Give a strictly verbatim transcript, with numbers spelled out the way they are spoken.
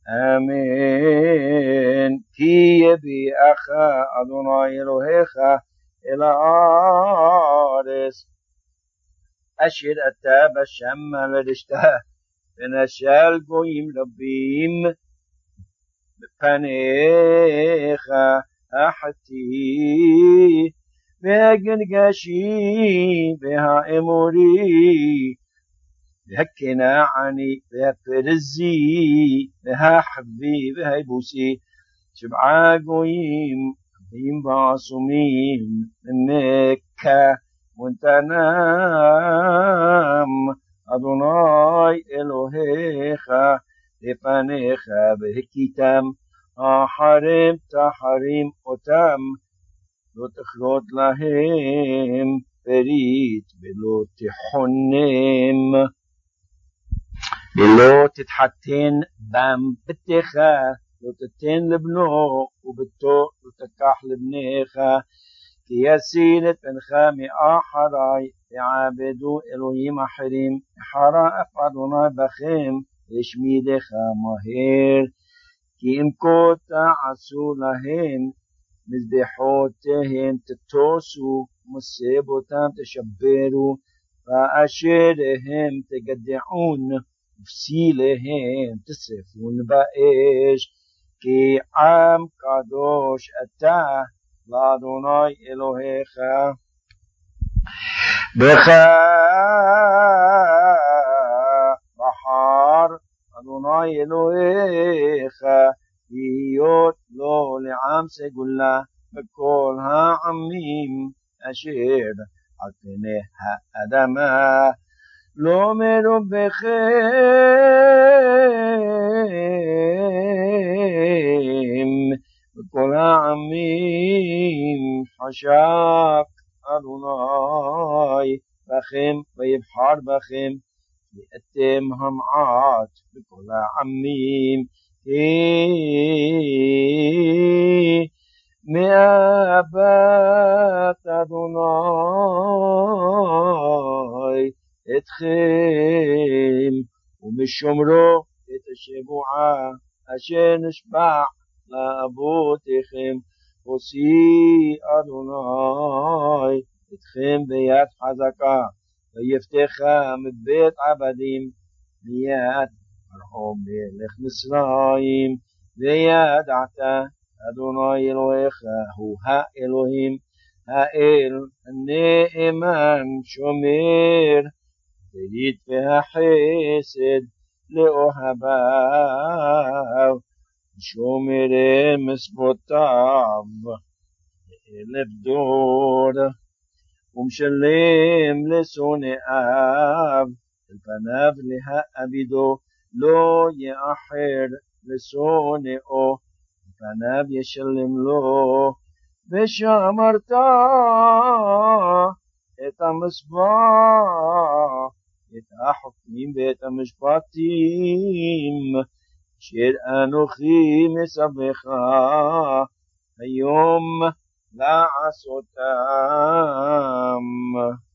אמן. כי יביאך אדוני אלוהיך אל הארץ אשר אתה בשמה לרשתה ונשל גויים רבים בפניך החתי והגנגשי והאמורי והכנעני והפרזי והחבי והיבוסי שבעה גויים רבים ועצומים ממכה ונתנם אדוני אלוהיך לפניך והכיתם אחריהם תחרים אותם לא תכרות להם פריט ולא תחונם ולא תתחתן בם בתך לא תתן לבנו ובתו לא תקח לבניך כי יסין את בנך מאחרי ועבדו אלוהים אחרים אחרה אף אדוני בכם השמידך מהר כי אם כה תעשו להם מזבחותיהם תתוסו ומסיבותם תשברו ואשריהם תגדעון ופסיליהם תשרפון באש כי עם קדוש אתה לאדוני אלוהיך. בך בחר אדוני אלוהיך להיות לו לעם סגולה בכל העמים אשר על פני האדמה לא מרובכם בכל העמים חשק אדוני בכם ויבחר בכם ואתם המעט בכל העמים מאהבת אדוני אתכם ומשומרו את השבועה אשר נשבע לאבותיכם הוציא אדוני אתכם ביד חזקה ויפתחה מבית עבדים מיד פרעה מלך מצרים וידעת אדוני אלוהיך הוא האלוהים האל הנאמן שומר ברית והחסד לאוהביו שומרי מצוותיו אלף דור ומשלם לשונאיו אל פניו להעבידו לא יאחר לשונאו אל פניו ישלם לו ושמרת את המזבח את החוקים ואת המשפטים אשר אנוכי מסבך היום לעשותם.